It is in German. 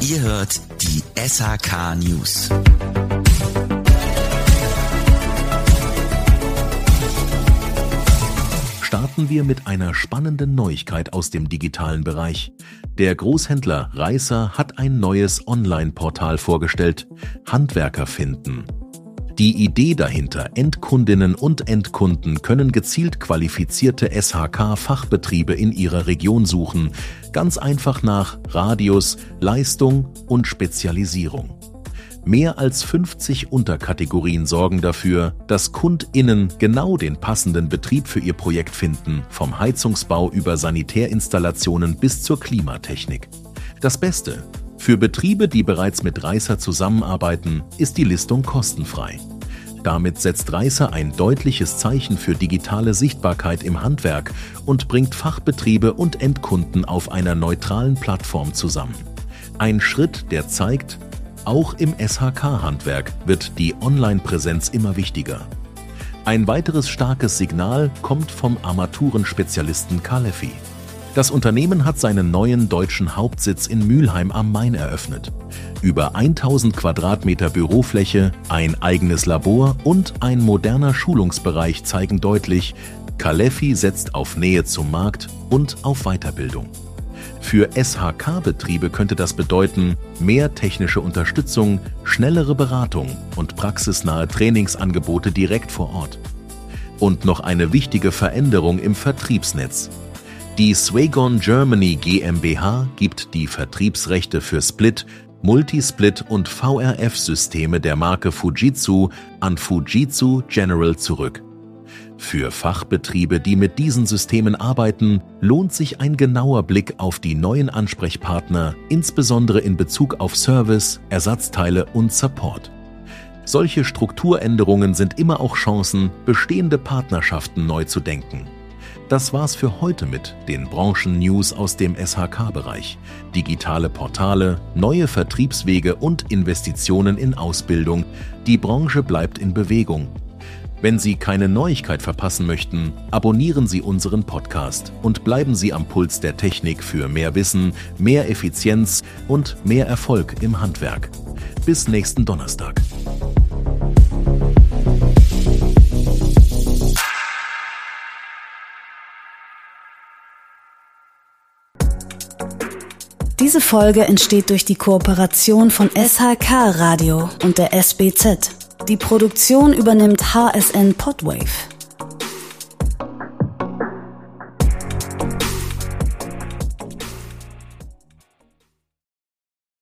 Ihr hört die SHK News. Starten wir mit einer spannenden Neuigkeit aus dem digitalen Bereich. Der Großhändler Reißer hat ein neues Online-Portal vorgestellt: Handwerker finden. Die Idee dahinter: Endkundinnen und Endkunden können gezielt qualifizierte SHK-Fachbetriebe in ihrer Region suchen, ganz einfach nach Radius, Leistung und Spezialisierung. Mehr als 50 Unterkategorien sorgen dafür, dass KundInnen genau den passenden Betrieb für ihr Projekt finden, vom Heizungsbau über Sanitärinstallationen bis zur Klimatechnik. Das Beste: für Betriebe, die bereits mit Reißer zusammenarbeiten, ist die Listung kostenfrei. Damit setzt Reißer ein deutliches Zeichen für digitale Sichtbarkeit im Handwerk und bringt Fachbetriebe und Endkunden auf einer neutralen Plattform zusammen. Ein Schritt, der zeigt, auch im SHK-Handwerk wird die Online-Präsenz immer wichtiger. Ein weiteres starkes Signal kommt vom Armaturenspezialisten Caleffi. Das Unternehmen hat seinen neuen deutschen Hauptsitz in Mülheim am Main eröffnet. Über 1000 Quadratmeter Bürofläche, ein eigenes Labor und ein moderner Schulungsbereich zeigen deutlich, Caleffi setzt auf Nähe zum Markt und auf Weiterbildung. Für SHK-Betriebe könnte das bedeuten mehr technische Unterstützung, schnellere Beratung und praxisnahe Trainingsangebote direkt vor Ort. Und noch eine wichtige Veränderung im Vertriebsnetz. Die Swagon Germany GmbH gibt die Vertriebsrechte für Split, Multisplit und VRF-Systeme der Marke Fujitsu an Fujitsu General zurück. Für Fachbetriebe, die mit diesen Systemen arbeiten, lohnt sich ein genauer Blick auf die neuen Ansprechpartner, insbesondere in Bezug auf Service, Ersatzteile und Support. Solche Strukturänderungen sind immer auch Chancen, bestehende Partnerschaften neu zu denken. Das war's für heute mit den Branchen-News aus dem SHK-Bereich. Digitale Portale, neue Vertriebswege und Investitionen in Ausbildung. Die Branche bleibt in Bewegung. Wenn Sie keine Neuigkeit verpassen möchten, abonnieren Sie unseren Podcast und bleiben Sie am Puls der Technik für mehr Wissen, mehr Effizienz und mehr Erfolg im Handwerk. Bis nächsten Donnerstag. Diese Folge entsteht durch die Kooperation von SHK Radio und der SBZ. Die Produktion übernimmt HSN Podwave.